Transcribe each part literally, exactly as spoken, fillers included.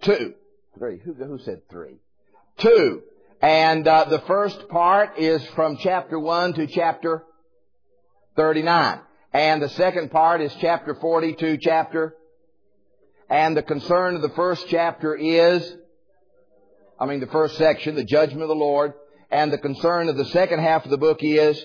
Two. Three. Who, who said three? Two. And uh, the first part is from chapter one to chapter thirty-nine. And the second part is chapter forty to chapter. And the concern of the first chapter is, I mean the first section, the judgment of the Lord. And the concern of the second half of the book is?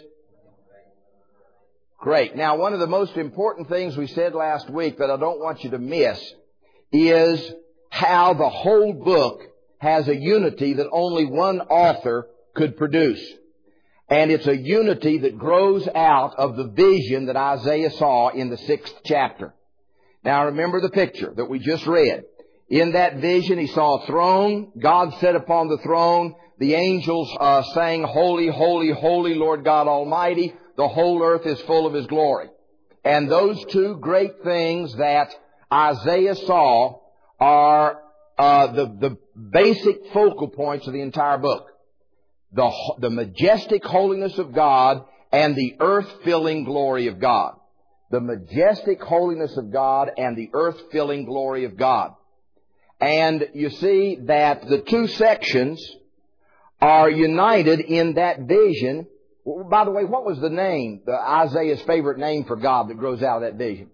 Great. Now, one of the most important things we said last week that I don't want you to miss is how the whole book has a unity that only one author could produce. And it's a unity that grows out of the vision that Isaiah saw in the sixth chapter. Now, remember the picture that we just read. In that vision, he saw a throne. God sat upon the throne. The angels uh, sang, Holy, holy, holy, Lord God Almighty. The whole earth is full of His glory. And those two great things that Isaiah saw are uh, the, the basic focal points of the entire book. The, the majestic holiness of God and the earth-filling glory of God. The majestic holiness of God and the earth-filling glory of God. And you see that the two sections are united in that vision. By the way, what was the name, the Isaiah's favorite name for God that grows out of that vision?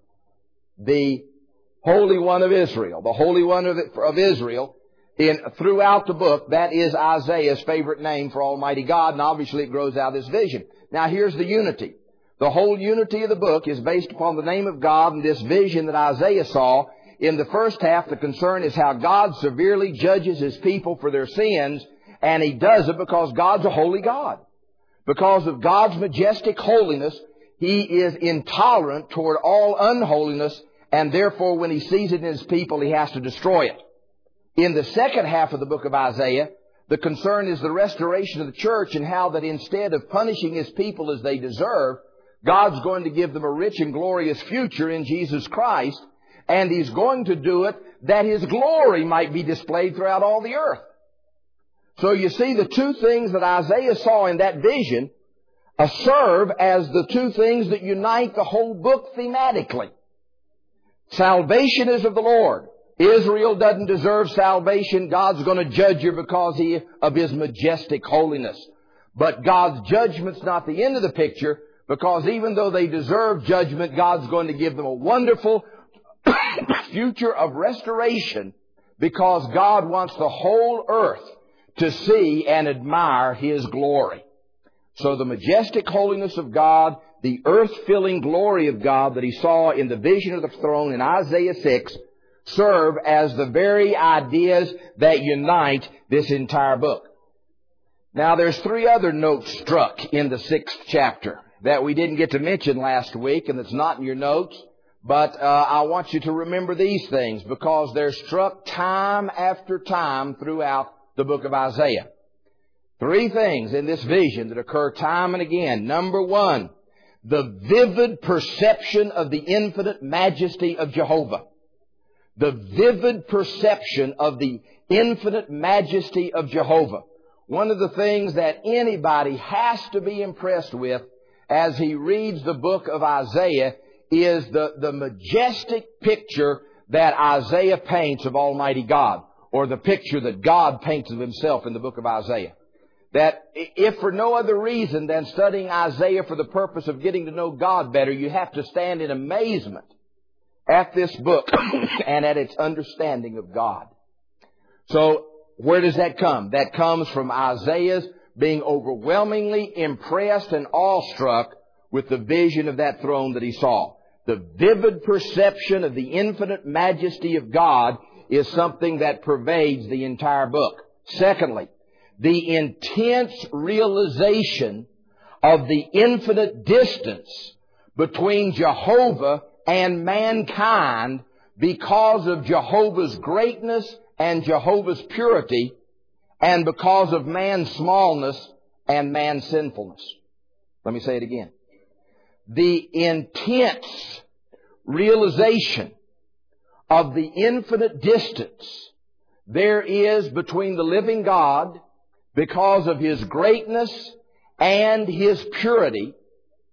The Holy One of Israel. The Holy One of, of Israel. In, throughout the book, that is Isaiah's favorite name for Almighty God, and obviously it grows out of this vision. Now here's the unity. The whole unity of the book is based upon the name of God and this vision that Isaiah saw. In the first half, the concern is how God severely judges His people for their sins, and He does it because God's a holy God. Because of God's majestic holiness, He is intolerant toward all unholiness, and therefore when He sees it in His people, He has to destroy it. In the second half of the book of Isaiah, the concern is the restoration of the church and how that instead of punishing His people as they deserve, God's going to give them a rich and glorious future in Jesus Christ, and He's going to do it that His glory might be displayed throughout all the earth. So you see, the two things that Isaiah saw in that vision uh, serve as the two things that unite the whole book thematically. Salvation is of the Lord. Israel doesn't deserve salvation. God's going to judge you because he, of His majestic holiness. But God's judgment's not the end of the picture, because even though they deserve judgment, God's going to give them a wonderful future of restoration, because God wants the whole earth to see and admire His glory. So the majestic holiness of God, the earth-filling glory of God that he saw in the vision of the throne in Isaiah six, serve as the very ideas that unite this entire book. Now there's three other notes struck in the sixth chapter that we didn't get to mention last week, and it's not in your notes. But uh, I want you to remember these things because they're struck time after time throughout the book of Isaiah. Three things in this vision that occur time and again. Number one, the vivid perception of the infinite majesty of Jehovah. The vivid perception of the infinite majesty of Jehovah. One of the things that anybody has to be impressed with as he reads the book of Isaiah is the, the majestic picture that Isaiah paints of Almighty God, or the picture that God paints of Himself in the book of Isaiah. That if for no other reason than studying Isaiah for the purpose of getting to know God better, you have to stand in amazement at this book and at its understanding of God. So, where does that come? That comes from Isaiah's being overwhelmingly impressed and awestruck with the vision of that throne that he saw. The vivid perception of the infinite majesty of God is something that pervades the entire book. Secondly, the intense realization of the infinite distance between Jehovah and mankind because of Jehovah's greatness and Jehovah's purity, and because of man's smallness and man's sinfulness. Let me say it again. The intense realization of the infinite distance there is between the living God because of His greatness and His purity,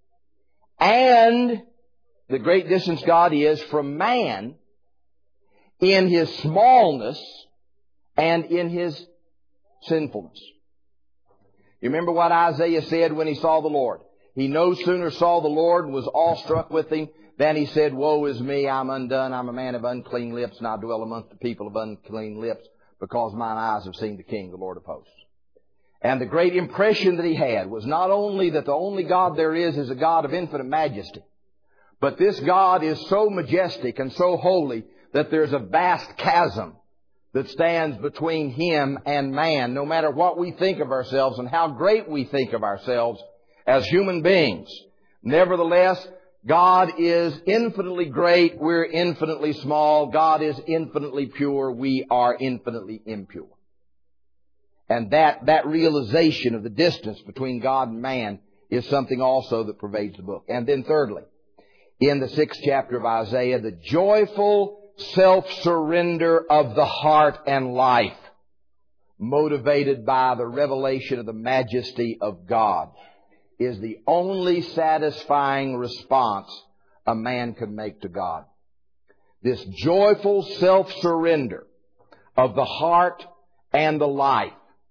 and the great distance God is from man, in His smallness and in His sinfulness. You remember what Isaiah said when he saw the Lord? He no sooner saw the Lord and was awestruck with Him than he said, "Woe is me, I'm undone. I'm a man of unclean lips, and I dwell amongst the people of unclean lips, because mine eyes have seen the King, the Lord of hosts." And the great impression that he had was not only that the only God there is is a God of infinite majesty, but this God is so majestic and so holy that there's a vast chasm that stands between Him and man, no matter what we think of ourselves and how great we think of ourselves as human beings. Nevertheless, God is infinitely great. We're infinitely small. God is infinitely pure. We are infinitely impure. And that, that realization of the distance between God and man is something also that pervades the book. And then thirdly, in the sixth chapter of Isaiah, the joyful self-surrender of the heart and life, motivated by the revelation of the majesty of God, is the only satisfying response a man can make to God. This joyful self-surrender of the heart and the life,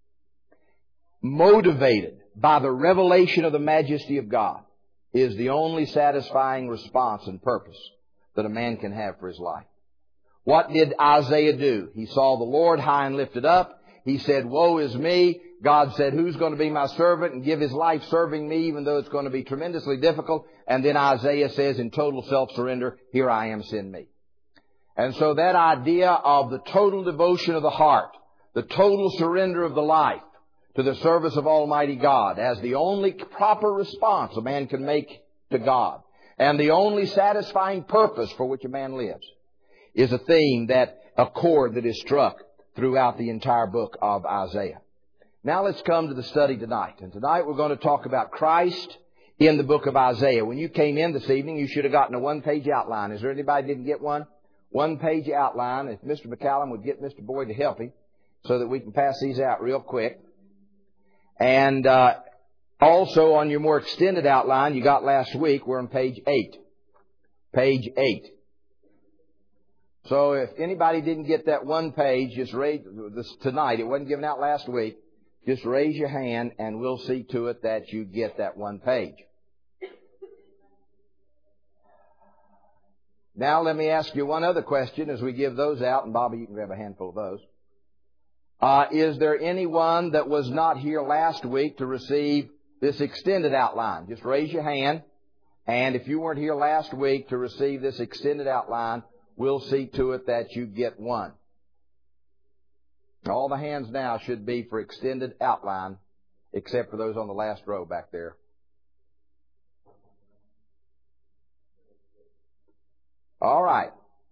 motivated by the revelation of the majesty of God, is the only satisfying response and purpose that a man can have for his life. What did Isaiah do? He saw the Lord high and lifted up. He said, "Woe is me." God said, "Who's going to be my servant and give his life serving me, even though it's going to be tremendously difficult?" And then Isaiah says in total self-surrender, "Here I am, send me." And so that idea of the total devotion of the heart, the total surrender of the life to the service of Almighty God as the only proper response a man can make to God, and the only satisfying purpose for which a man lives, is a theme that, a chord that is struck throughout the entire book of Isaiah. Now let's come to the study tonight. And tonight we're going to talk about Christ in the book of Isaiah. When you came in this evening, you should have gotten a one-page outline. Is there anybody who didn't get one? One-page outline. If Mister McCallum would get Mister Boyd to help him so that we can pass these out real quick. And uh, also on your more extended outline you got last week, we're on page eight. Page eight. So if anybody didn't get that one page, just raise this tonight. It wasn't given out last week. Just raise your hand and we'll see to it that you get that one page. Now let me ask you one other question as we give those out, and Bobby, you can grab a handful of those. Uh, is there anyone that was not here last week to receive this extended outline? Just raise your hand. And if you weren't here last week to receive this extended outline, we'll see to it that you get one. All the hands now should be for extended outline, except for those on the last row back there. All right.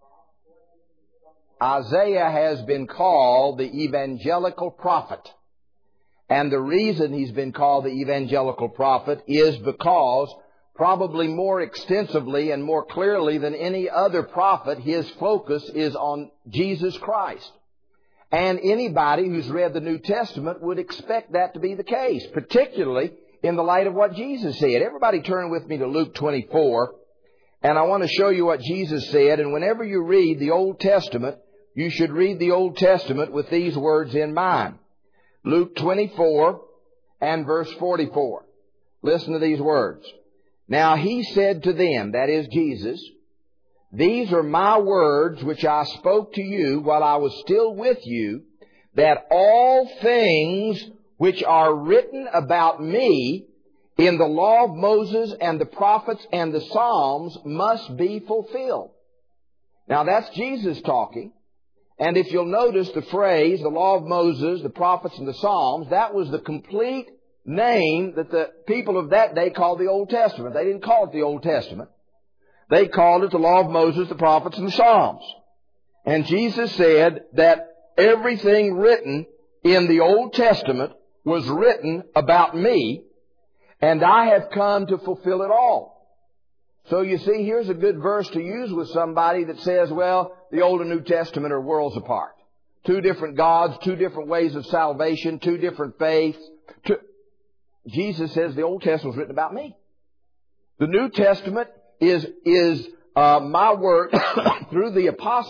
Isaiah has been called the evangelical prophet. And the reason he's been called the evangelical prophet is because probably more extensively and more clearly than any other prophet, his focus is on Jesus Christ. And anybody who's read the New Testament would expect that to be the case, particularly in the light of what Jesus said. Everybody turn with me to Luke twenty-four, and I want to show you what Jesus said. And whenever you read the Old Testament, you should read the Old Testament with these words in mind. Luke twenty-four and verse forty-four. Listen to these words. "Now he said to them," that is Jesus, "These are my words which I spoke to you while I was still with you, that all things which are written about me in the law of Moses and the prophets and the Psalms must be fulfilled." Now that's Jesus talking. And if you'll notice the phrase, the law of Moses, the prophets and the Psalms, that was the complete name that the people of that day called the Old Testament. They didn't call it the Old Testament. They called it the law of Moses, the prophets, and the Psalms. And Jesus said that everything written in the Old Testament was written about me, and I have come to fulfill it all. So you see, here's a good verse to use with somebody that says, well, the Old and New Testament are worlds apart. Two different gods, two different ways of salvation, two different faiths. Two... Jesus says the Old Testament was written about me. The New Testament is, is uh, my word through the apostles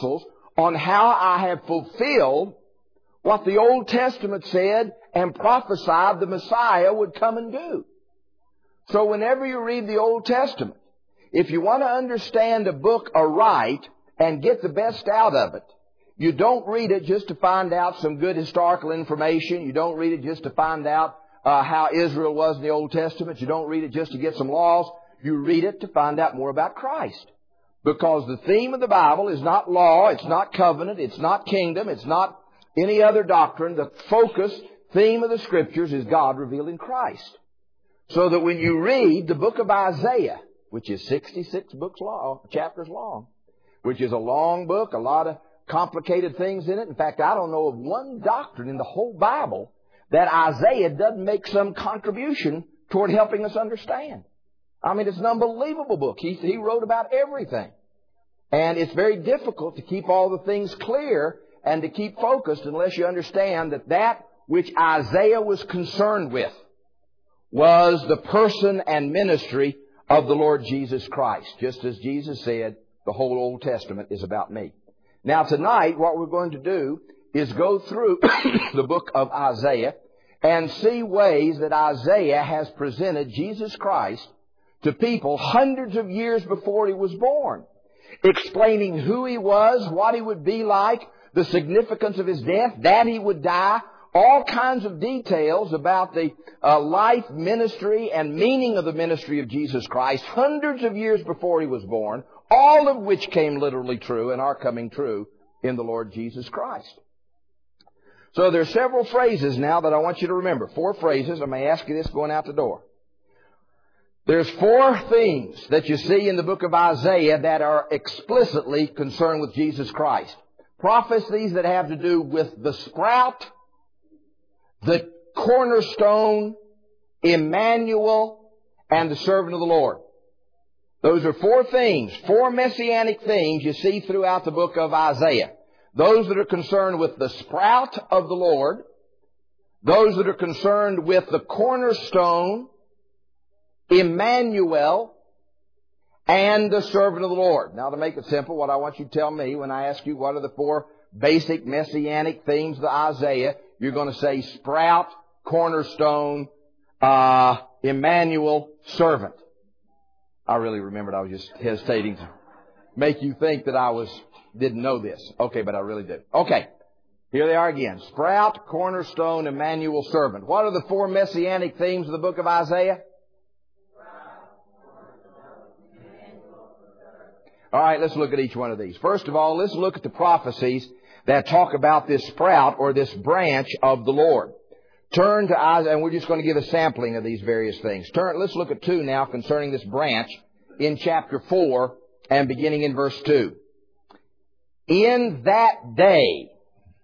on how I have fulfilled what the Old Testament said and prophesied the Messiah would come and do. So whenever you read the Old Testament, if you want to understand a book aright and get the best out of it, you don't read it just to find out some good historical information. You don't read it just to find out uh, how Israel was in the Old Testament. You don't read it just to get some laws. You read it to find out more about Christ. Because the theme of the Bible is not law, it's not covenant, it's not kingdom, it's not any other doctrine. The focus, theme of the Scriptures is God revealing Christ. So that when you read the book of Isaiah, which is sixty-six books long, chapters long, which is a long book, a lot of complicated things in it. In fact, I don't know of one doctrine in the whole Bible that Isaiah doesn't make some contribution toward helping us understand. I mean, it's an unbelievable book. He, he wrote about everything. And it's very difficult to keep all the things clear and to keep focused unless you understand that that which Isaiah was concerned with was the person and ministry of the Lord Jesus Christ. Just as Jesus said, the whole Old Testament is about me. Now tonight, what we're going to do is go through the book of Isaiah and see ways that Isaiah has presented Jesus Christ to people hundreds of years before He was born, explaining who He was, what He would be like, the significance of His death, that He would die, all kinds of details about the uh, life, ministry, and meaning of the ministry of Jesus Christ hundreds of years before He was born, all of which came literally true and are coming true in the Lord Jesus Christ. So there are several phrases now that I want you to remember. Four phrases. I may ask you this going out the door. There's four themes that you see in the book of Isaiah that are explicitly concerned with Jesus Christ. Prophecies that have to do with the sprout, the cornerstone, Emmanuel, and the servant of the Lord. Those are four themes, four messianic themes you see throughout the book of Isaiah. Those that are concerned with the sprout of the Lord, those that are concerned with the cornerstone, Emmanuel, and the servant of the Lord. Now, to make it simple, what I want you to tell me when I ask you what are the four basic messianic themes of Isaiah, you're going to say sprout, cornerstone, uh, Emmanuel, servant. I really remembered I was just hesitating to make you think that I was didn't know this. Okay, but I really do. Okay, here they are again. Sprout, cornerstone, Emmanuel, servant. What are the four messianic themes of the book of Isaiah? All right, let's look at each one of these. First of all, let's look at the prophecies that talk about this sprout or this branch of the Lord. Turn to Isaiah, and we're just going to give a sampling of these various things. Turn. Let's look at two now concerning this branch in chapter four and beginning in verse two. In that day.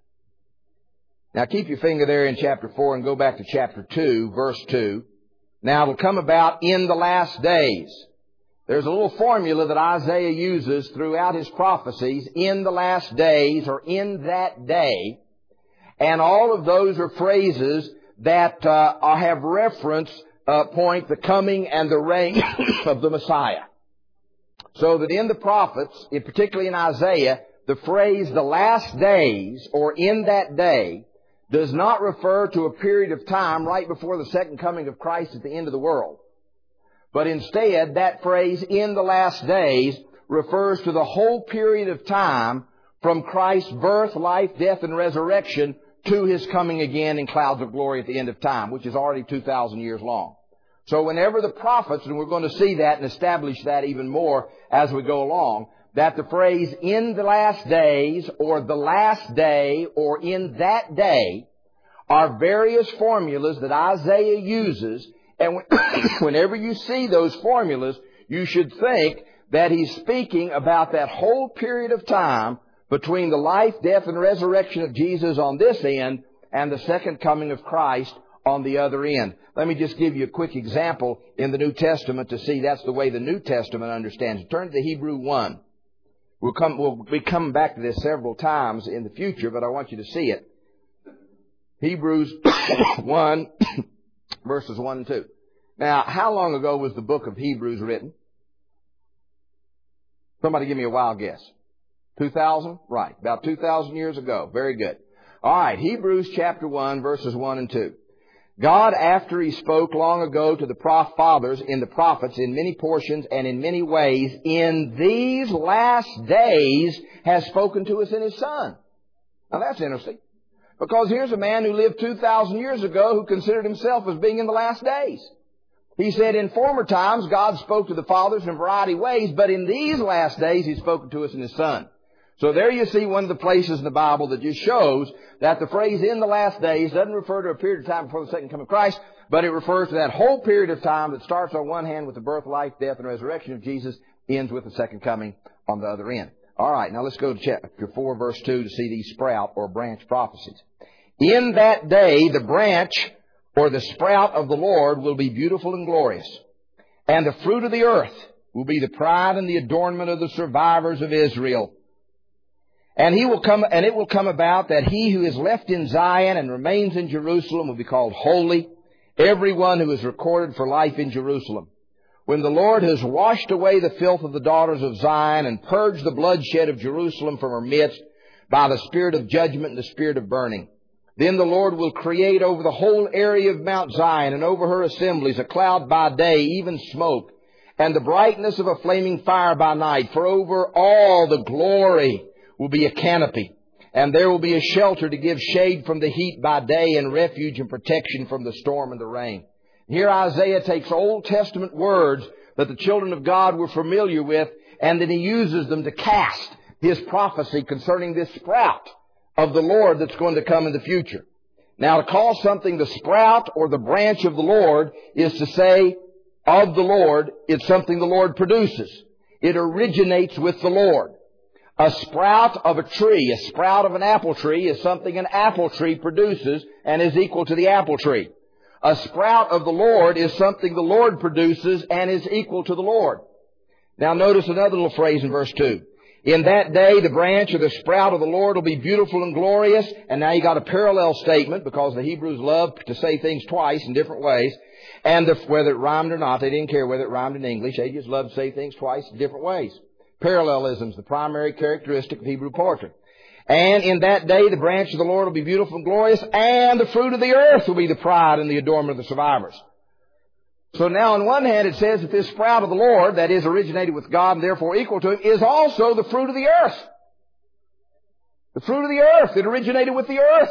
Now keep your finger there in chapter four and go back to chapter two, verse two. Now it will come about in the last days. There's a little formula that Isaiah uses throughout his prophecies, in the last days or in that day. And all of those are phrases that uh, have reference uh, point the coming and the reign of the Messiah. So that in the prophets, particularly in Isaiah, the phrase the last days or in that day does not refer to a period of time right before the second coming of Christ at the end of the world. But instead, that phrase in the last days refers to the whole period of time from Christ's birth, life, death, and resurrection to His coming again in clouds of glory at the end of time, which is already two thousand years long. So whenever the prophets, and we're going to see that and establish that even more as we go along, that the phrase in the last days or the last day or in that day are various formulas that Isaiah uses. And whenever you see those formulas, you should think that he's speaking about that whole period of time between the life, death, and resurrection of Jesus on this end and the second coming of Christ on the other end. Let me just give you a quick example in the New Testament to see that's the way the New Testament understands it. Turn to Hebrew one. We'll come, we'll be coming back to this several times in the future, but I want you to see it. Hebrews one, verses one and two. Now, how long ago was the book of Hebrews written? Somebody give me a wild guess. two thousand? Right. About two thousand years ago. Very good. All right. Hebrews chapter one, verses one and two. God, after He spoke long ago to the prof- fathers in the prophets in many portions and in many ways, in these last days has spoken to us in His Son. Now that's interesting. Because here's a man who lived two thousand years ago who considered himself as being in the last days. He said, in former times God spoke to the fathers in a variety of ways, but in these last days He's spoken to us in His Son. So there you see one of the places in the Bible that just shows that the phrase in the last days doesn't refer to a period of time before the second coming of Christ, but it refers to that whole period of time that starts on one hand with the birth, life, death, and resurrection of Jesus, ends with the second coming on the other end. All right, now let's go to chapter four, verse two to see these sprout or branch prophecies. In that day, the branch or the sprout of the Lord will be beautiful and glorious, and the fruit of the earth will be the pride and the adornment of the survivors of Israel. And he will come, and it will come about that he who is left in Zion and remains in Jerusalem will be called holy, everyone who is recorded for life in Jerusalem. When the Lord has washed away the filth of the daughters of Zion and purged the bloodshed of Jerusalem from her midst by the spirit of judgment and the spirit of burning, then the Lord will create over the whole area of Mount Zion and over her assemblies a cloud by day, even smoke, and the brightness of a flaming fire by night. For over all the glory will be a canopy, and there will be a shelter to give shade from the heat by day and refuge and protection from the storm and the rain. Here Isaiah takes Old Testament words that the children of God were familiar with, and then he uses them to cast his prophecy concerning this sprout of the Lord that's going to come in the future. Now, to call something the sprout or the branch of the Lord is to say of the Lord, it's something the Lord produces. It originates with the Lord. A sprout of a tree, a sprout of an apple tree is something an apple tree produces and is equal to the apple tree. A sprout of the Lord is something the Lord produces and is equal to the Lord. Now notice another little phrase in verse two. In that day, the branch or the sprout of the Lord will be beautiful and glorious. And now you got a parallel statement because the Hebrews love to say things twice in different ways. And the, whether it rhymed or not, they didn't care whether it rhymed in English. They just loved to say things twice in different ways. Parallelism is the primary characteristic of Hebrew poetry. And in that day, the branch of the Lord will be beautiful and glorious, and the fruit of the earth will be the pride and the adornment of the survivors. So now on one hand, it says that this sprout of the Lord, that is originated with God and therefore equal to Him, is also the fruit of the earth. The fruit of the earth. It originated with the earth.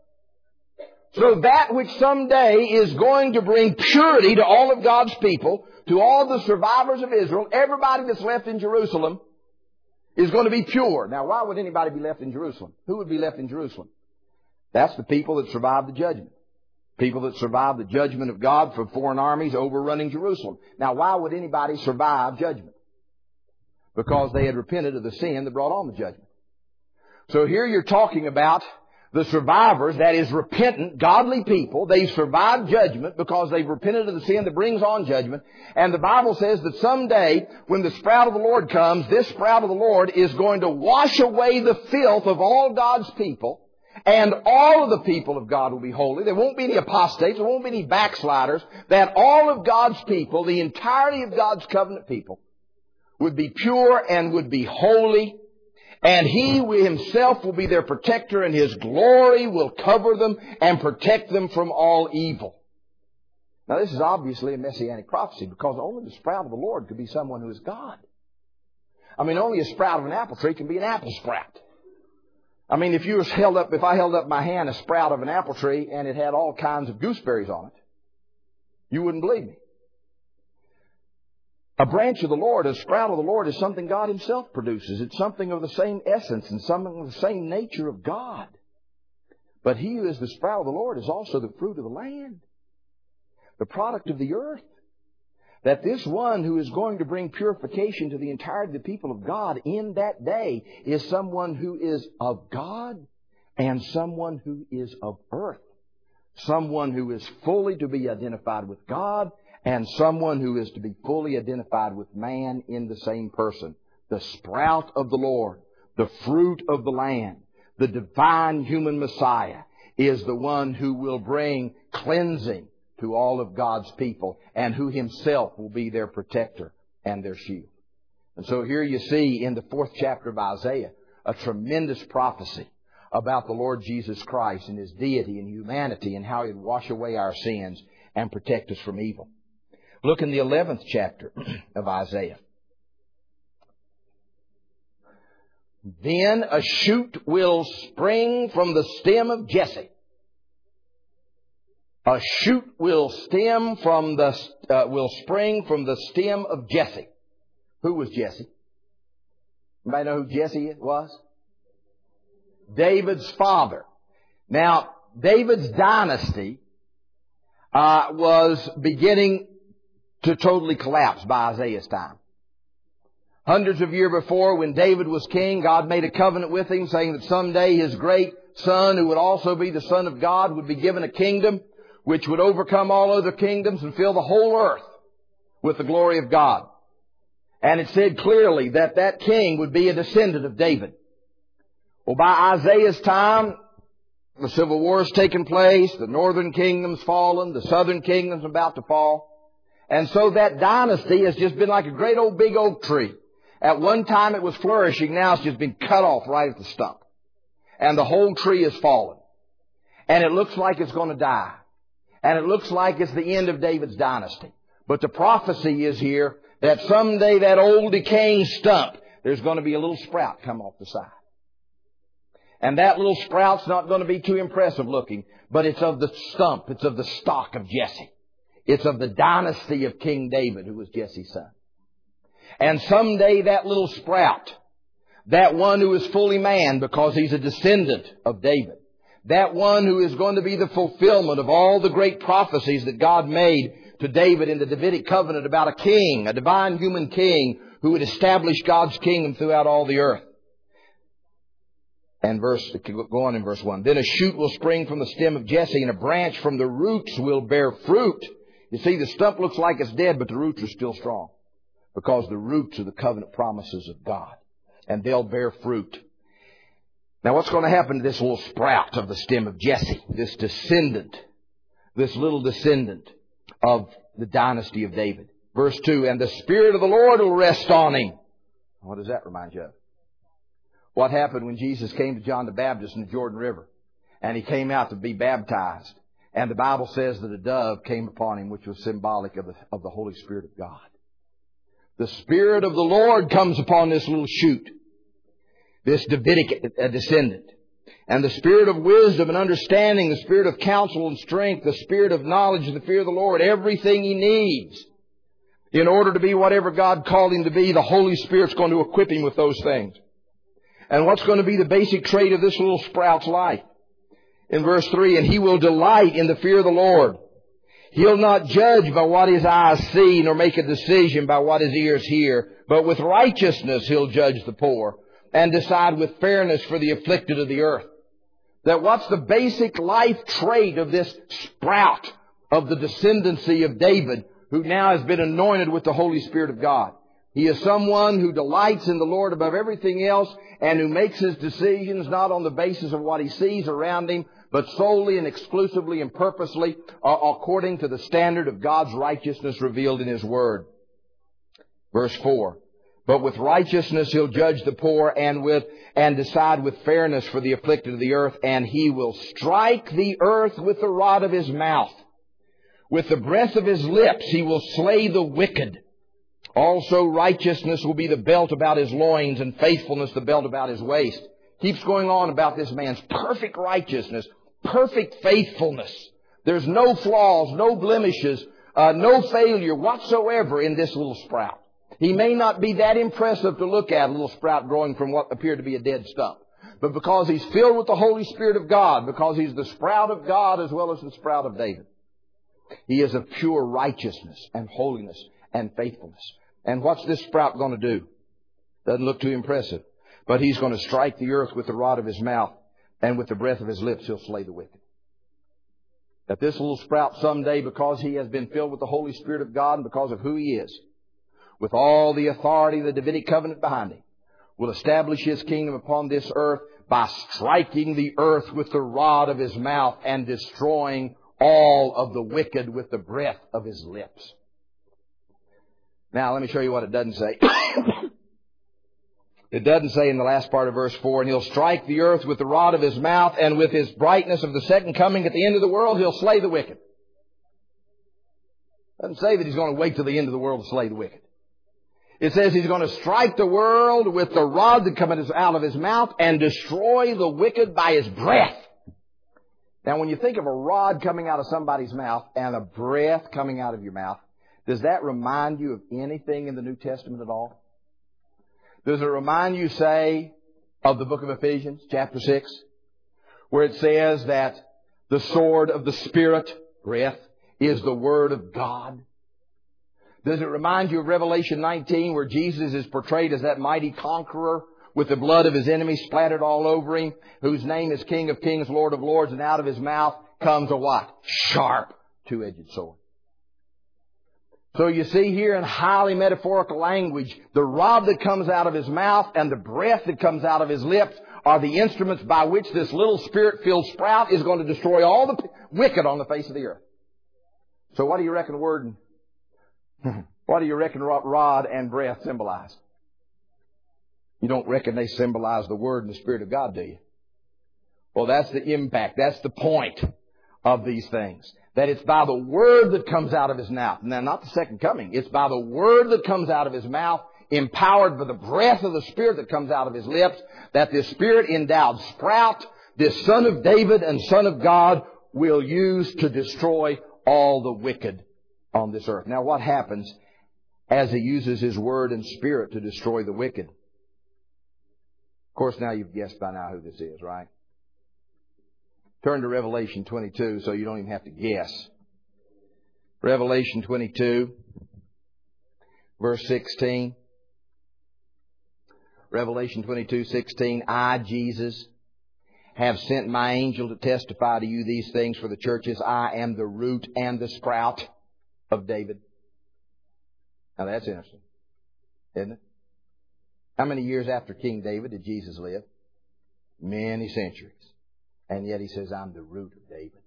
So that which someday is going to bring purity to all of God's people, to all the survivors of Israel, everybody that's left in Jerusalem is going to be pure. Now, why would anybody be left in Jerusalem? Who would be left in Jerusalem? That's the people that survived the judgment. People that survived the judgment of God from foreign armies overrunning Jerusalem. Now, why would anybody survive judgment? Because they had repented of the sin that brought on the judgment. So here you're talking about the survivors, that is repentant, godly people. They've survived judgment because they've repented of the sin that brings on judgment. And the Bible says that someday, when the sprout of the Lord comes, this sprout of the Lord is going to wash away the filth of all God's people. And all of the people of God will be holy. There won't be any apostates. There won't be any backsliders. That all of God's people, the entirety of God's covenant people, would be pure and would be holy. And He Himself will be their protector, and His glory will cover them and protect them from all evil. Now, this is obviously a messianic prophecy because only the sprout of the Lord could be someone who is God. I mean, only a sprout of an apple tree can be an apple sprout. I mean, if you was held up, if I held up my hand a sprout of an apple tree and it had all kinds of gooseberries on it, you wouldn't believe me. A branch of the Lord, a sprout of the Lord is something God Himself produces. It's something of the same essence and something of the same nature of God. But He who is the sprout of the Lord is also the fruit of the land, the product of the earth. That this one who is going to bring purification to the entirety of the people of God in that day is someone who is of God and someone who is of earth. Someone who is fully to be identified with God and someone who is to be fully identified with man in the same person. The sprout of the Lord, the fruit of the land, the divine human Messiah is the one who will bring cleansing to all of God's people and who Himself will be their protector and their shield. And so here you see in the fourth chapter of Isaiah a tremendous prophecy about the Lord Jesus Christ and His deity and humanity and how He'd wash away our sins and protect us from evil. Look in the eleventh chapter of Isaiah. Then a shoot will spring from the stem of Jesse. A shoot will stem from the uh, will spring from the stem of Jesse. Who was Jesse? Anybody know who Jesse was? David's father. Now, David's dynasty uh, was beginning to totally collapse by Isaiah's time. Hundreds of years before, when David was king, God made a covenant with him saying that someday his great son, who would also be the Son of God, would be given a kingdom which would overcome all other kingdoms and fill the whole earth with the glory of God. And it said clearly that that king would be a descendant of David. Well, by Isaiah's time, the civil war's taken place, the northern kingdom's fallen, the southern kingdom's about to fall. And so that dynasty has just been like a great old big oak tree. At one time it was flourishing, now it's just been cut off right at the stump. And the whole tree has fallen. And it looks like it's going to die. And it looks like it's the end of David's dynasty. But the prophecy is here that someday that old decaying stump, there's going to be a little sprout come off the side. And that little sprout's not going to be too impressive looking, but it's of the stump, it's of the stock of Jesse. It's of the dynasty of King David, who was Jesse's son. And someday that little sprout, that one who is fully man because he's a descendant of David, that one who is going to be the fulfillment of all the great prophecies that God made to David in the Davidic covenant about a king, a divine human king who would establish God's kingdom throughout all the earth. And verse, go on in verse one. Then a shoot will spring from the stem of Jesse, and a branch from the roots will bear fruit. You see, the stump looks like it's dead, but the roots are still strong. Because the roots are the covenant promises of God. And they'll bear fruit. Now what's going to happen to this little sprout of the stem of Jesse? This descendant. This little descendant of the dynasty of David. Verse two, and the Spirit of the Lord will rest on him. What does that remind you of? What happened when Jesus came to John the Baptist in the Jordan River? And he came out to be baptized. And the Bible says that a dove came upon him, which was symbolic of the, of the Holy Spirit of God. The Spirit of the Lord comes upon this little shoot, this Davidic descendant. And the Spirit of wisdom and understanding, the Spirit of counsel and strength, the Spirit of knowledge and the fear of the Lord, everything he needs in order to be whatever God called him to be, the Holy Spirit's going to equip him with those things. And what's going to be the basic trait of this little sprout's life? In verse three, and he will delight in the fear of the Lord. He'll not judge by what his eyes see, nor make a decision by what his ears hear. But with righteousness he'll judge the poor, and decide with fairness for the afflicted of the earth. That what's the basic life trait of this sprout of the descendancy of David, who now has been anointed with the Holy Spirit of God? He is someone who delights in the Lord above everything else, and who makes his decisions not on the basis of what he sees around him, but solely and exclusively and purposely uh, according to the standard of God's righteousness revealed in His Word. Verse four. But with righteousness he'll judge the poor, and with and decide with fairness for the afflicted of the earth, and he will strike the earth with the rod of his mouth. With the breath of his lips he will slay the wicked. Also righteousness will be the belt about his loins, and faithfulness the belt about his waist. Keeps going on about this man's perfect righteousness, perfect faithfulness. There's no flaws, no blemishes, uh, no failure whatsoever in this little sprout. He may not be that impressive to look at, a little sprout growing from what appeared to be a dead stump. But because he's filled with the Holy Spirit of God, because he's the sprout of God as well as the sprout of David, he is of pure righteousness and holiness and faithfulness. And what's this sprout going to do? Doesn't look too impressive. But he's going to strike the earth with the rod of his mouth, and with the breath of his lips he'll slay the wicked. That this little sprout someday, because he has been filled with the Holy Spirit of God and because of who he is, with all the authority of the Davidic covenant behind him, will establish his kingdom upon this earth by striking the earth with the rod of his mouth and destroying all of the wicked with the breath of his lips. Now, let me show you what it doesn't say. It doesn't say in the last part of verse four, and He'll strike the earth with the rod of His mouth, and with His brightness of the second coming at the end of the world, He'll slay the wicked. It doesn't say that He's going to wait till the end of the world to slay the wicked. It says He's going to strike the world with the rod that comes out of His mouth and destroy the wicked by His breath. Now, when you think of a rod coming out of somebody's mouth and a breath coming out of your mouth, does that remind you of anything in the New Testament at all? Does it remind you, say, of the book of Ephesians, chapter six, where it says that the sword of the Spirit, breath, is the Word of God? Does it remind you of Revelation nineteen, where Jesus is portrayed as that mighty conqueror with the blood of His enemies splattered all over Him, whose name is King of Kings, Lord of Lords, and out of His mouth comes a what? Sharp, two-edged sword. So you see here in highly metaphorical language, the rod that comes out of His mouth and the breath that comes out of His lips are the instruments by which this little Spirit-filled sprout is going to destroy all the wicked on the face of the earth. So what do you reckon word and, what do you reckon rod and breath symbolize? You don't reckon they symbolize the Word and the Spirit of God, do you? Well, that's the impact. That's the point of these things. That it's by the Word that comes out of His mouth. Now, not the second coming. It's by the Word that comes out of His mouth, empowered by the breath of the Spirit that comes out of His lips, that this Spirit-endowed sprout, this Son of David and Son of God, will use to destroy all the wicked on this earth. Now, what happens as He uses His Word and Spirit to destroy the wicked? Of course, now you've guessed by now who this is, right? Turn to Revelation twenty-two so you don't even have to guess. Revelation twenty-two, verse sixteen. Revelation twenty-two, sixteen. I, Jesus, have sent my angel to testify to you these things for the churches. I am the root and the sprout of David. Now that's interesting, isn't it? How many years after King David did Jesus live? Many centuries. And yet He says, I'm the root of David.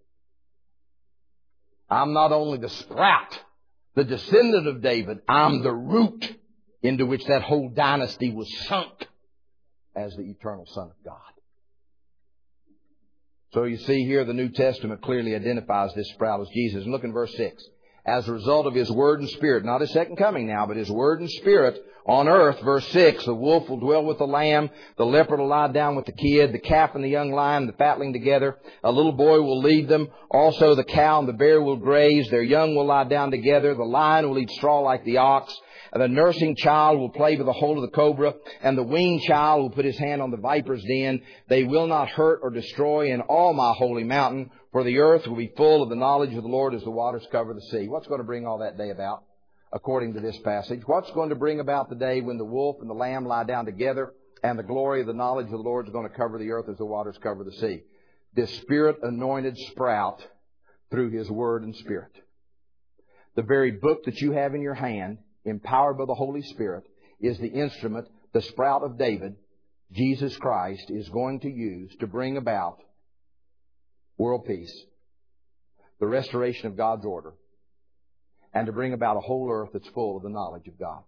I'm not only the sprout, the descendant of David, I'm the root into which that whole dynasty was sunk as the eternal Son of God. So you see here the New Testament clearly identifies this sprout as Jesus. And look in verse six. As a result of His Word and Spirit, not His second coming now, but His Word and Spirit on earth, verse six, the wolf will dwell with the lamb, the leopard will lie down with the kid, the calf and the young lion, the fatling together, a little boy will lead them, also the cow and the bear will graze, their young will lie down together, the lion will eat straw like the ox, and the nursing child will play with the hole of the cobra, and the weaned child will put his hand on the viper's den. They will not hurt or destroy in all my holy mountain, for the earth will be full of the knowledge of the Lord as the waters cover the sea. What's going to bring all that day about, according to this passage? What's going to bring about the day when the wolf and the lamb lie down together, and the glory of the knowledge of the Lord is going to cover the earth as the waters cover the sea? This Spirit-anointed sprout through His Word and Spirit. The very book that you have in your hand, empowered by the Holy Spirit, is the instrument, the sprout of David, Jesus Christ, is going to use to bring about world peace, the restoration of God's order, and to bring about a whole earth that's full of the knowledge of God.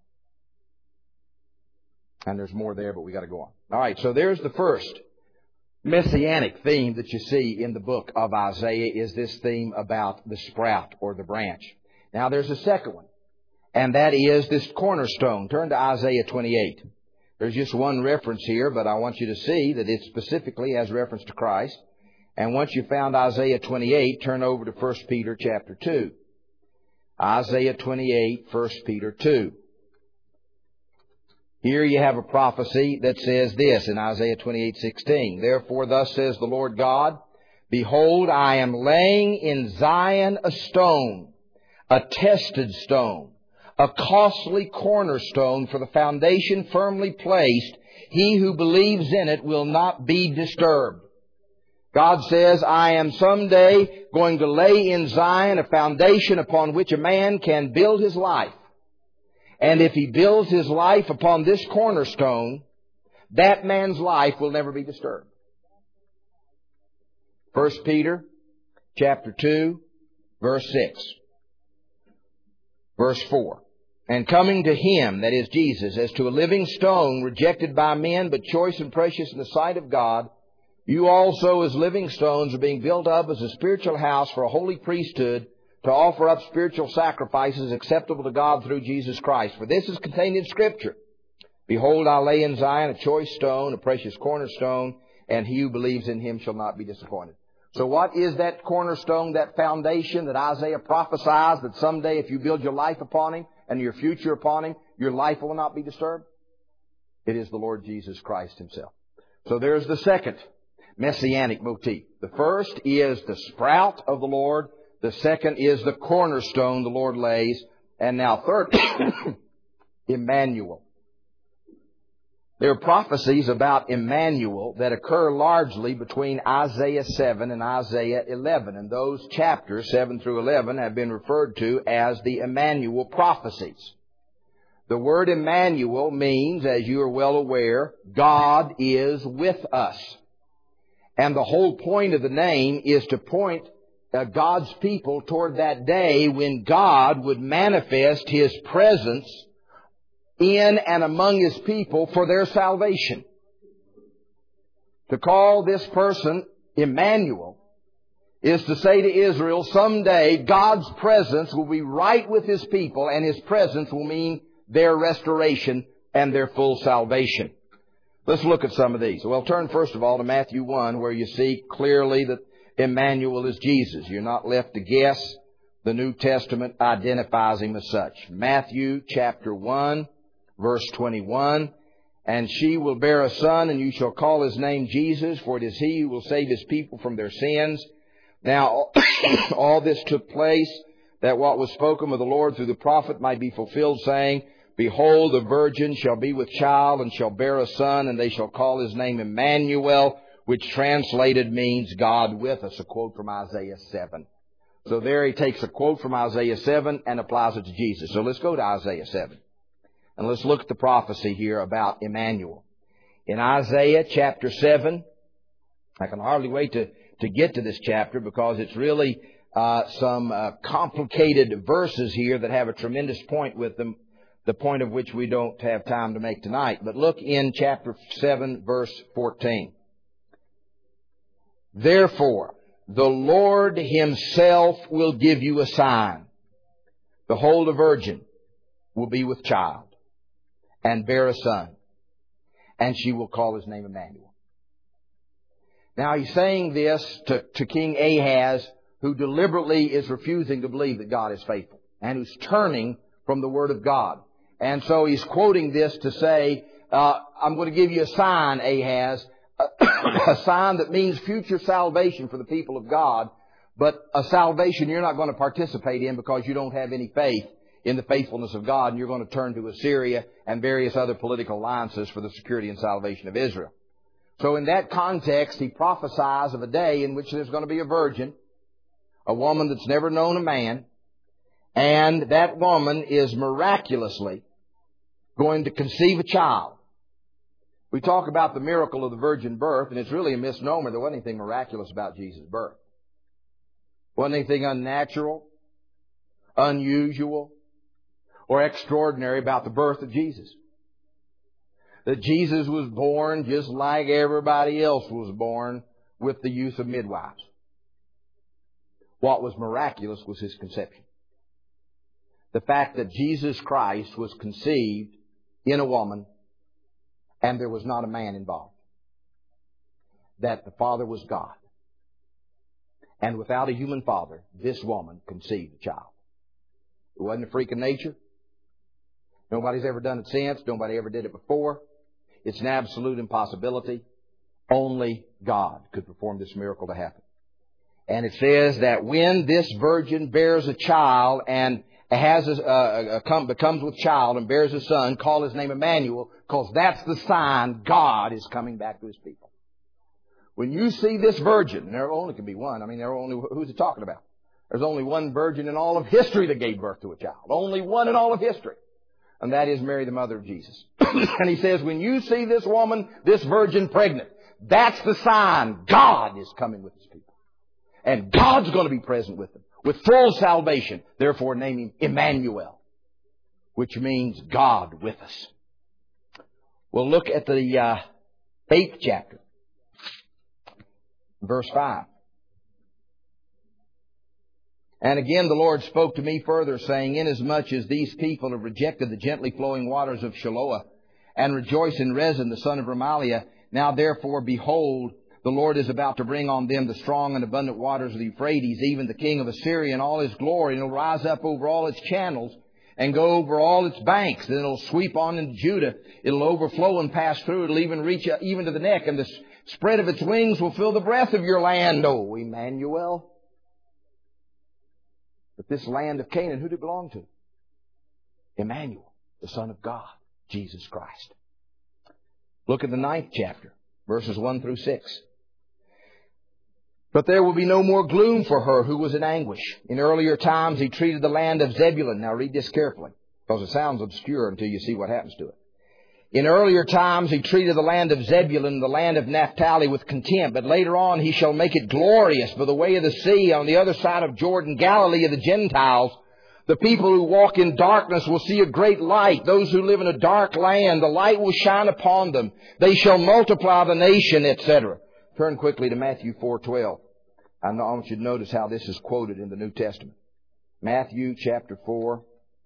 And there's more there, but we got to go on. All right, so there's the first messianic theme that you see in the book of Isaiah, is this theme about the sprout or the branch. Now there's a second one, and that is this cornerstone. Turn to Isaiah twenty-eight. There's just one reference here, but I want you to see that it specifically has reference to Christ. And once you've found Isaiah twenty-eight, turn over to First Peter chapter two. Isaiah twenty-eight, First Peter two. Here you have a prophecy that says this in Isaiah twenty-eight, sixteen. Therefore thus says the Lord God, Behold, I am laying in Zion a stone, a tested stone, a costly cornerstone for the foundation firmly placed. He who believes in it will not be disturbed. God says, I am someday going to lay in Zion a foundation upon which a man can build his life. And if he builds his life upon this cornerstone, that man's life will never be disturbed. First Peter chapter two, verse six. Verse four. and coming to Him, that is Jesus, as to a living stone rejected by men, but choice and precious in the sight of God, you also as living stones are being built up as a spiritual house for a holy priesthood to offer up spiritual sacrifices acceptable to God through Jesus Christ. For this is contained in Scripture. Behold, I lay in Zion a choice stone, a precious cornerstone, and he who believes in Him shall not be disappointed. So what is that cornerstone, that foundation that Isaiah prophesies that someday if you build your life upon Him and your future upon Him, your life will not be disturbed? It is the Lord Jesus Christ Himself. So there's the second messianic motif. The first is the sprout of the Lord. The second is the cornerstone the Lord lays. And now third, Emmanuel. There are prophecies about Emmanuel that occur largely between Isaiah seven and Isaiah eleven. And those chapters, seven through eleven, have been referred to as the Emmanuel prophecies. The word Emmanuel means, as you are well aware, God is with us. And the whole point of the name is to point uh, God's people toward that day when God would manifest His presence in and among His people for their salvation. To call this person Emmanuel is to say to Israel, someday God's presence will be right with His people, and His presence will mean their restoration and their full salvation. Let's look at some of these. Well, turn first of all to Matthew one, where you see clearly that Emmanuel is Jesus. You're not left to guess. The New Testament identifies Him as such. Matthew chapter one, verse twenty-one, and she will bear a son, and you shall call His name Jesus, for it is He who will save His people from their sins. Now, all this took place that what was spoken of the Lord through the prophet might be fulfilled, saying, Behold, the virgin shall be with child, and shall bear a son, and they shall call His name Emmanuel, which translated means God with us, a quote from Isaiah seven. So there he takes a quote from Isaiah seven and applies it to Jesus. So let's go to Isaiah seven. And let's look at the prophecy here about Emmanuel. In Isaiah chapter seven, I can hardly wait to, to get to this chapter because it's really uh, some uh, complicated verses here that have a tremendous point with them, the point of which we don't have time to make tonight. But look in chapter seven, verse fourteen. Therefore, the Lord Himself will give you a sign. Behold, a virgin will be with child and bear a son, and she will call His name Emmanuel. Now he's saying this to, to King Ahaz, who deliberately is refusing to believe that God is faithful and who's turning from the Word of God. And so he's quoting this to say, uh, I'm going to give you a sign, Ahaz, a sign that means future salvation for the people of God, but a salvation you're not going to participate in because you don't have any faith in the faithfulness of God, and you're going to turn to Assyria and various other political alliances for the security and salvation of Israel. So in that context, he prophesies of a day in which there's going to be a virgin, a woman that's never known a man, and that woman is miraculously going to conceive a child. We talk about the miracle of the virgin birth, and it's really a misnomer. There wasn't anything miraculous about Jesus' birth. Wasn't anything unnatural, unusual, or extraordinary about the birth of Jesus. That Jesus was born just like everybody else was born, with the use of midwives. What was miraculous was His conception. The fact that Jesus Christ was conceived in a woman and there was not a man involved. That the Father was God. And without a human father, this woman conceived a child. It wasn't a freak of nature. Nobody's ever done it since. Nobody ever did it before. It's an absolute impossibility. Only God could perform this miracle to happen. And it says that when this virgin bears a child and has a, a, a come, becomes with child and bears a son, call His name Emmanuel, because that's the sign God is coming back to His people. When you see this virgin, and there only can be one. I mean, there only who's it talking about? There's only one virgin in all of history that gave birth to a child. Only one in all of history. And that is Mary, the mother of Jesus. And he says, when you see this woman, this virgin pregnant, that's the sign God is coming with His people. And God's going to be present with them, with full salvation. Therefore, name Him Emmanuel, which means God with us. We'll look at the uh, eighth chapter, verse five. And again the Lord spoke to me further, saying, Inasmuch as these people have rejected the gently flowing waters of Shiloah, and rejoice in Rezin the son of Remaliah, now therefore, behold, the Lord is about to bring on them the strong and abundant waters of the Euphrates, even the king of Assyria in all his glory, and it'll rise up over all its channels, and go over all its banks. Then it'll sweep on into Judah. It'll overflow and pass through. It'll even reach even to the neck, and the spread of its wings will fill the breadth of your land, O Emmanuel. But this land of Canaan, who did it belong to? Emmanuel, the Son of God, Jesus Christ. Look at the ninth chapter, verses one through six. But there will be no more gloom for her who was in anguish. In earlier times he treated the land of Zebulun. Now read this carefully, because it sounds obscure until you see what happens to it. In earlier times he treated the land of Zebulun and the land of Naphtali with contempt. But later on he shall make it glorious by the way of the sea on the other side of Jordan, Galilee of the Gentiles. The people who walk in darkness will see a great light. Those who live in a dark land, the light will shine upon them. They shall multiply the nation, et cetera. Turn quickly to Matthew four twelve. I want you to notice how this is quoted in the New Testament. Matthew chapter four,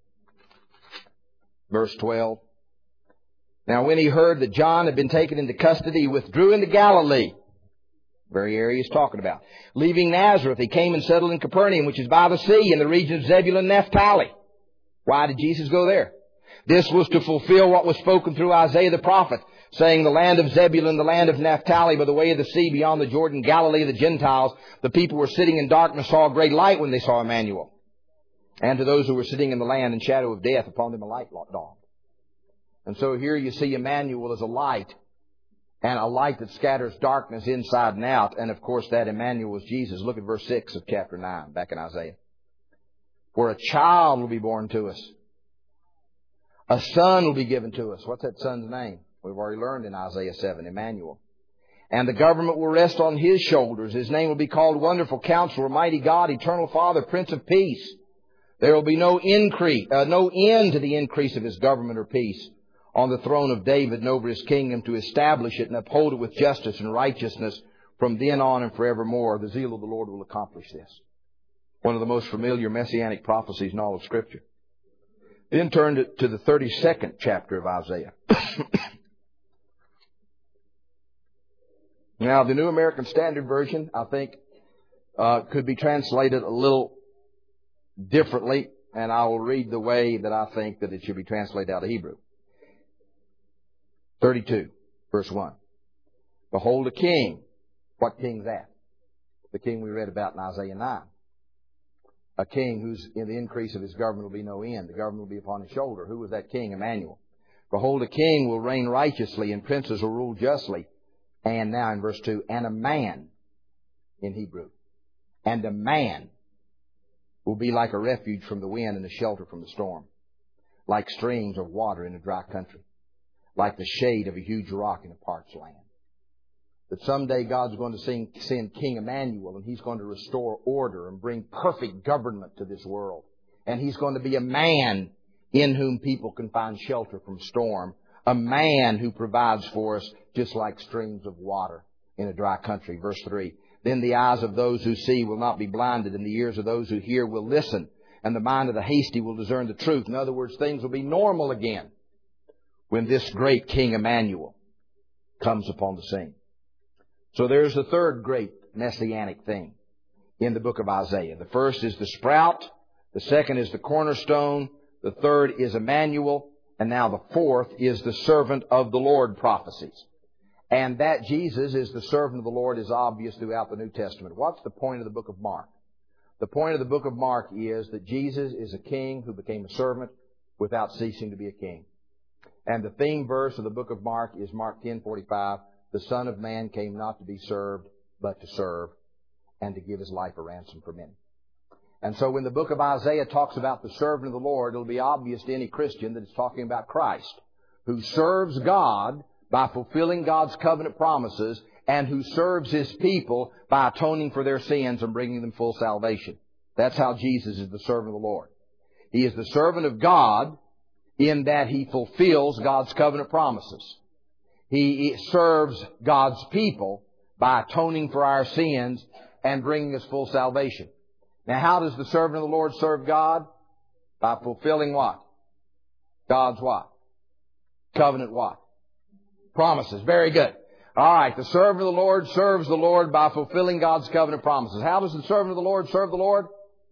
verse twelve. Now when he heard that John had been taken into custody, he withdrew into Galilee. Very area he's talking about. Leaving Nazareth, he came and settled in Capernaum, which is by the sea, in the region of Zebulun and Naphtali. Why did Jesus go there? This was to fulfill what was spoken through Isaiah the prophet, saying, the land of Zebulun, the land of Naphtali, by the way of the sea, beyond the Jordan, Galilee of the Gentiles. The people were sitting in darkness saw a great light when they saw Emmanuel. And to those who were sitting in the land and shadow of death, upon them a light dawned. And so here you see Emmanuel as a light, and a light that scatters darkness inside and out. And of course that Emmanuel was Jesus. Look at verse six of chapter nine, back in Isaiah. For a child will be born to us. A son will be given to us. What's that son's name? We've already learned in Isaiah seven, Emmanuel. And the government will rest on his shoulders. His name will be called Wonderful Counselor, Mighty God, Eternal Father, Prince of Peace. There will be no increase, uh, no end to the increase of his government or peace on the throne of David and over his kingdom, to establish it and uphold it with justice and righteousness from then on and forevermore. The zeal of the Lord will accomplish this. One of the most familiar messianic prophecies in all of Scripture. Then turn to the thirty-second chapter of Isaiah. Now, the New American Standard Version, I think, uh, could be translated a little differently, and I will read the way that I think that it should be translated out of Hebrew. thirty-two, verse one. Behold a king. What king's that? The king we read about in Isaiah nine. A king whose in the increase of his government will be no end. The government will be upon his shoulder. Who was that king? Emmanuel. Behold, a king will reign righteously, and princes will rule justly. And now in verse two, and a man, in Hebrew, and a man will be like a refuge from the wind and a shelter from the storm, like streams of water in a dry country, like the shade of a huge rock in a parched land. That someday God's going to send, send King Emmanuel, and He's going to restore order and bring perfect government to this world. And He's going to be a man in whom people can find shelter from storm. A man who provides for us just like streams of water in a dry country. Verse three. Then the eyes of those who see will not be blinded, and the ears of those who hear will listen, and the mind of the hasty will discern the truth. In other words, things will be normal again when this great King Emmanuel comes upon the scene. So there's the third great messianic thing in the book of Isaiah. The first is the sprout. The second is the cornerstone. The third is Emmanuel. And now the fourth is the servant of the Lord prophecies. And that Jesus is the servant of the Lord is obvious throughout the New Testament. What's the point of the book of Mark? The point of the book of Mark is that Jesus is a king who became a servant without ceasing to be a king. And the theme verse of the book of Mark is Mark ten forty-five. The Son of Man came not to be served, but to serve, and to give His life a ransom for many. And so when the book of Isaiah talks about the servant of the Lord, it'll be obvious to any Christian that it's talking about Christ, who serves God by fulfilling God's covenant promises, and who serves His people by atoning for their sins and bringing them full salvation. That's how Jesus is the servant of the Lord. He is the servant of God, in that He fulfills God's covenant promises. He serves God's people by atoning for our sins and bringing us full salvation. Now, how does the servant of the Lord serve God? By fulfilling what? God's what? Covenant what? Promises. Very good. All right. The servant of the Lord serves the Lord by fulfilling God's covenant promises. How does the servant of the Lord serve the Lord?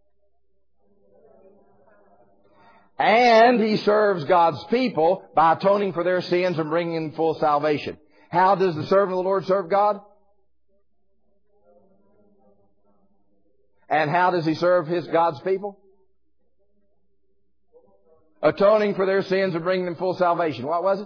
And he serves God's people by atoning for their sins and bringing in full salvation. How does the servant of the Lord serve God? And how does he serve his God's people? Atoning for their sins and bringing them full salvation. What was it?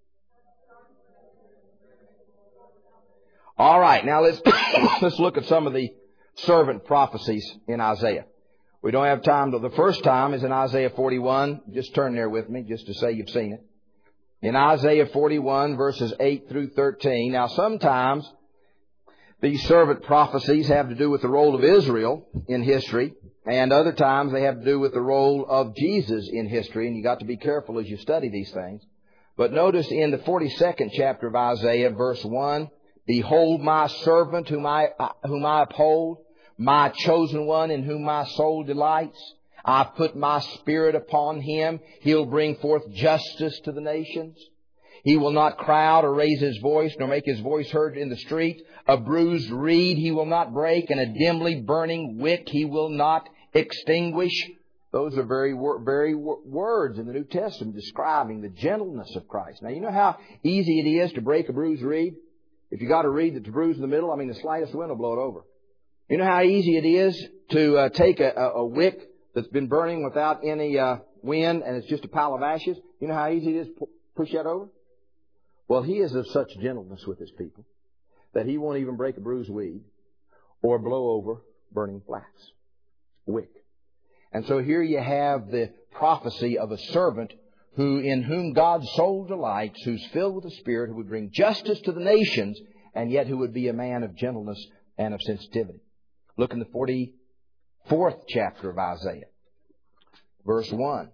All right. Now let's let's look at some of the servant prophecies in Isaiah. We don't have time to. The first time is in Isaiah forty-one. Just turn there with me, just to say you've seen it. In Isaiah forty-one, verses eight through thirteen. Now, sometimes these servant prophecies have to do with the role of Israel in history, and other times they have to do with the role of Jesus in history, and you got to be careful as you study these things. But notice in the forty-second chapter of Isaiah, verse one, "Behold my servant whom I, whom I uphold, my chosen one in whom my soul delights. I put my spirit upon him. He'll bring forth justice to the nations. He will not crowd or raise his voice, nor make his voice heard in the street. A bruised reed he will not break, and a dimly burning wick he will not extinguish." Those are very, very words in the New Testament describing the gentleness of Christ. Now, you know how easy it is to break a bruised reed? If you got a reed that's bruised in the middle, I mean, the slightest wind will blow it over. You know how easy it is to uh, take a, a, a wick that's been burning without any uh, wind, and it's just a pile of ashes? You know how easy it is to push that over? Well, He is of such gentleness with His people that He won't even break a bruised weed or blow over burning flax, wick. And so here you have the prophecy of a servant who, in whom God's soul delights, who's filled with the Spirit, who would bring justice to the nations, and yet who would be a man of gentleness and of sensitivity. Look in the forty-fourth chapter of Isaiah, verse one.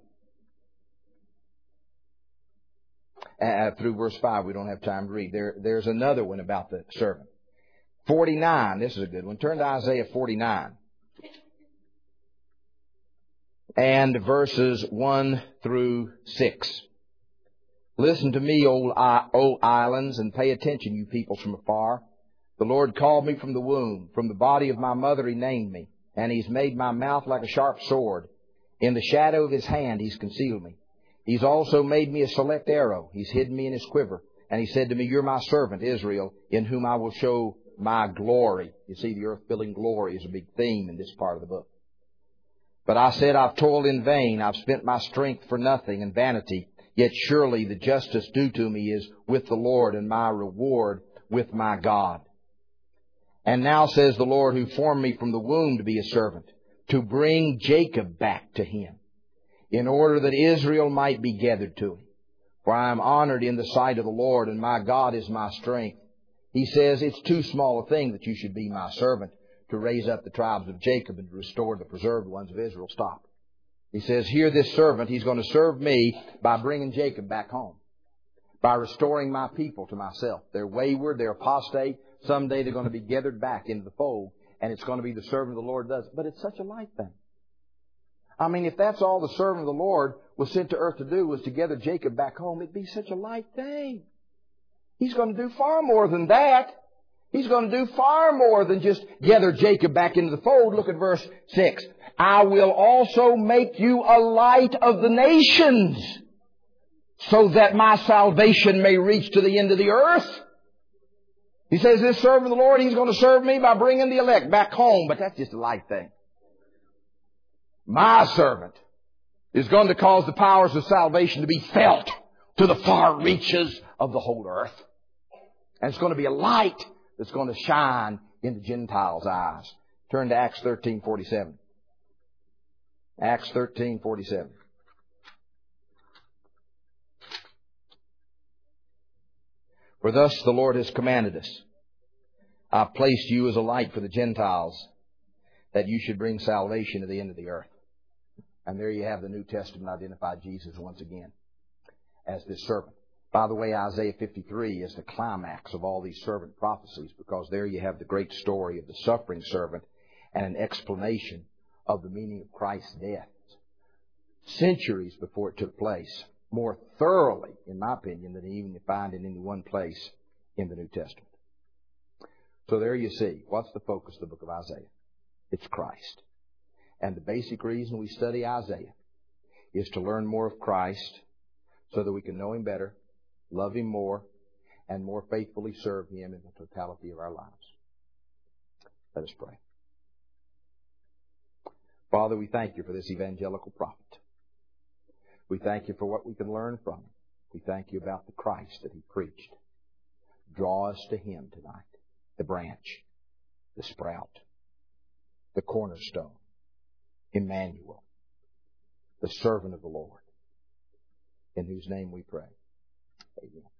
Uh, through verse five, we don't have time to read. There, there's another one about the servant. forty-nine, this is a good one. Turn to Isaiah forty-nine. And verses one through six. "Listen to me, O, O islands, and pay attention, you peoples from afar. The Lord called me from the womb. From the body of my mother He named me. And He's made my mouth like a sharp sword. In the shadow of His hand He's concealed me. He's also made me a select arrow. He's hidden me in His quiver. And He said to me, You're my servant, Israel, in whom I will show my glory." You see, the earth-filling glory is a big theme in this part of the book. "But I said, I've toiled in vain. I've spent my strength for nothing and vanity. Yet surely the justice due to me is with the Lord, and my reward with my God. And now says the Lord, who formed me from the womb to be a servant, to bring Jacob back to Him, in order that Israel might be gathered to Him. For I am honored in the sight of the Lord, and my God is my strength. He says, it's too small a thing that you should be my servant, to raise up the tribes of Jacob and to restore the preserved ones of Israel." Stop. He says, here this servant, he's going to serve me by bringing Jacob back home, by restoring my people to myself. They're wayward, they're apostate. Someday they're going to be gathered back into the fold, and it's going to be the servant of the Lord does. But it's such a light thing. I mean, if that's all the servant of the Lord was sent to earth to do, was to gather Jacob back home, it'd be such a light thing. He's going to do far more than that. He's going to do far more than just gather Jacob back into the fold. Look at verse six. "I will also make you a light of the nations, so that my salvation may reach to the end of the earth." He says, this servant of the Lord, he's going to serve me by bringing the elect back home. But that's just a light thing. My servant is going to cause the powers of salvation to be felt to the far reaches of the whole earth. And it's going to be a light that's going to shine in the Gentiles' eyes. Turn to Acts thirteen forty-seven. Acts thirteen forty-seven. "For thus the Lord has commanded us, I've placed you as a light for the Gentiles, that you should bring salvation to the end of the earth." And there you have the New Testament identified Jesus once again. as this servant. By the way, Isaiah fifty-three is the climax of all these servant prophecies, because there you have the great story of the suffering servant and an explanation of the meaning of Christ's death centuries before it took place, more thoroughly, in my opinion, than even you find in any one place in the New Testament. So there you see, what's the focus of the book of Isaiah? It's Christ. And the basic reason we study Isaiah is to learn more of Christ so that we can know Him better, love Him more, and more faithfully serve Him in the totality of our lives. Let us pray. Father, we thank You for this evangelical prophet. We thank You for what we can learn from him. We thank You about the Christ that he preached. Draw us to Him tonight, the branch, the sprout, the cornerstone, Emmanuel, the servant of the Lord, in whose name we pray. Amen.